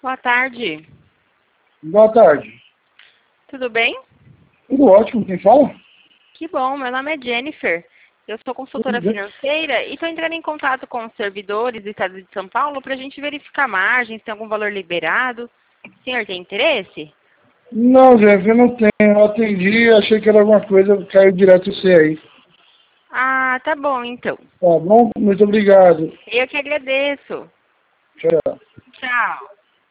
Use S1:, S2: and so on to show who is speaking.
S1: Boa tarde.
S2: Boa tarde.
S1: Tudo bem?
S2: Tudo ótimo, quem fala?
S1: Que bom, meu nome é Jennifer. Eu sou consultora financeira e estou entrando em contato com os servidores do Estado de São Paulo para a gente verificar margens, se tem algum valor liberado. O senhor tem interesse?
S2: Não, gente, eu não tenho. Eu atendi, achei que era alguma coisa, caiu direto você aí.
S1: Ah, tá bom então.
S2: Tá bom? Muito obrigado.
S1: Eu que agradeço.
S2: Tchau.
S1: Tchau.